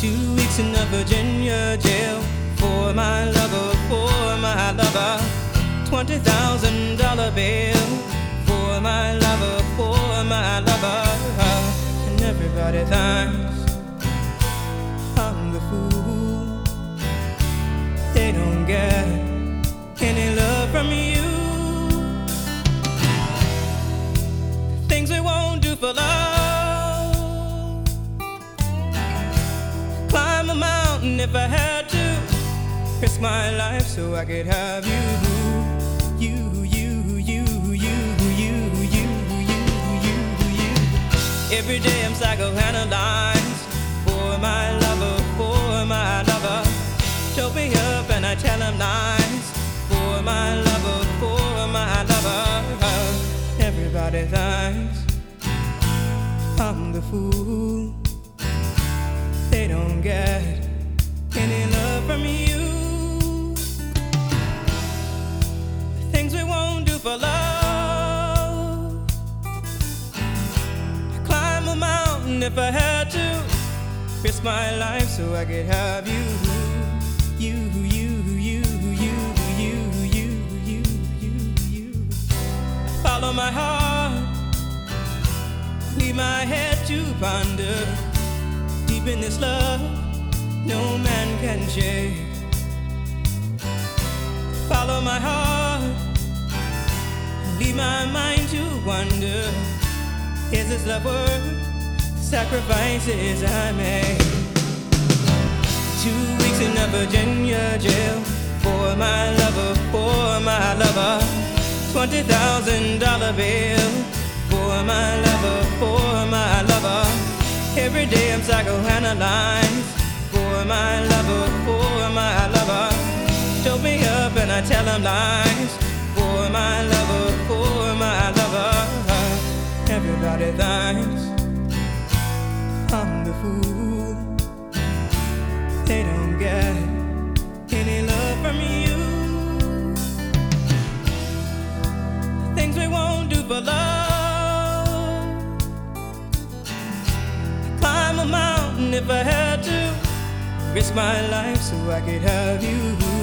2 weeks in a Virginia jail for my lover, for my lover. $20,000 bail for my lover, for my lover. And everybody thinks I'm the fool. They don't get any love from you. Things we won't do for love. Climb a mountain if I had to. Risk my life so I could have you. Every day I'm psychoanalyzed for my lover, for my lover. Choke me up and I tell him lies for my lover, for my lover. Everybody thinks I'm the fool. They don't get any love from you. Things we won't do for love. If I had to risk my life so I could have you. Follow my heart, leave my head to ponder. Deep in this love, no man can shake. Follow my heart, leave my mind to wonder. Is this love worth sacrifices I made? 2 weeks in a Virginia jail for my lover, for my lover. $20,000 bail for my lover, for my lover. Every day I'm psychoanalyzed for my lover, for my lover. Choke me up and I tell him lies for my lover, for my lover. Everybody thinks I'm the fool. They don't get any love from you. Things we won't do for love. Climb a mountain if I had to. Risk my life so I could have you.